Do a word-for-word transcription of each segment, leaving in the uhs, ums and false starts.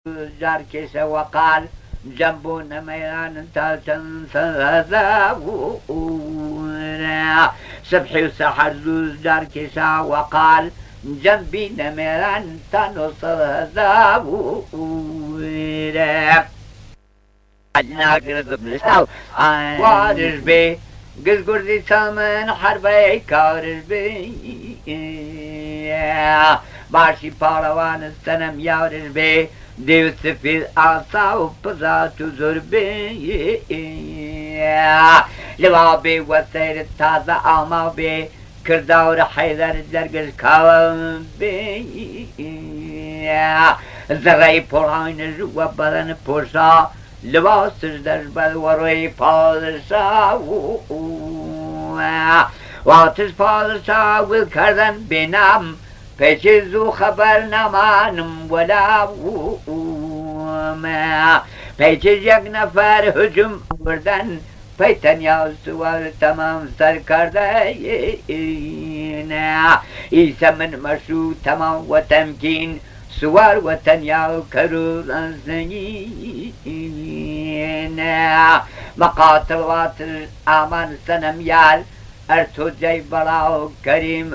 جاركيس وقال جنبنا ميلان تالتن ثلاثة سبحي وسحر زوز جاركيسا وقال جنبنا ميلان تانو ثلاثة وارش بي قز قردي سامن حربي كارش بي باشي باروان السنم يارش بي دیو سفید آسا و پزات و زربی لوابی و سیر تازه آما بی کردار حیدر درگش کالم بی زغی پرهاین جو بدن پرشا لباسش در بد و روی پادشا و آتش پادشا ویل کردن بینم پیچ زو خبر نمانم ولا ما پیچ یک نفر هجوم بردن پیتن یا سوال تمام سر کرده ایسا من مشروع تمام و تمکین سوار و تنیا کرور زنین مقاطلات آمان سنم یال ارتو جای بلاو کریم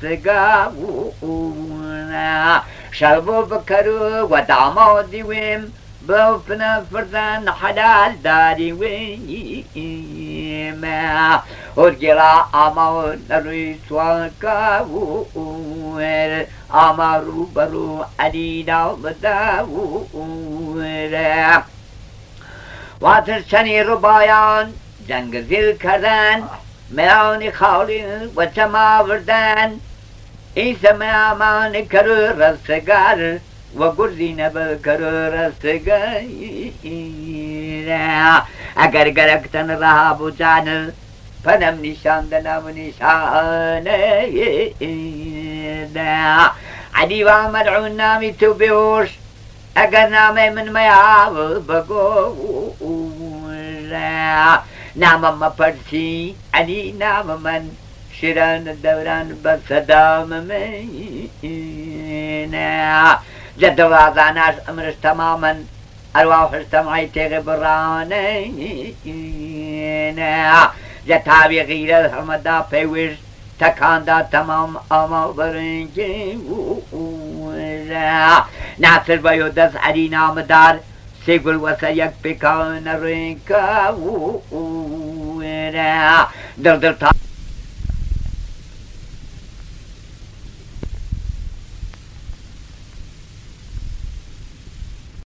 رستگاونا شربو بکرو و دامادی ویم بوفنا فرزن حلال داری ویم ارگلا آماو نروی سوالکاوور آمارو برو علینا بداوور واتر چنی ربایان جنگ زیل کردن میانی خالی و چما وردن ایسا میامان کرو رستگار و گرزی نبل کرو رستگار اگر گرکتن رها بجانل پنم نشاندنم نشانه علی و مدعون نامی تو بیوش اگر نامی من میاو بگو نام ما پرسی علی نام من شیران دوران بصدام من جد وازاناش امرش تماما ارواحش تمعی تیغ برانه جتابی غیر الحمدا پیوش تکاندا تمام آما برنجی ناصر بیو دست علی نام دار سيقول وسيك بكون رينكا دردر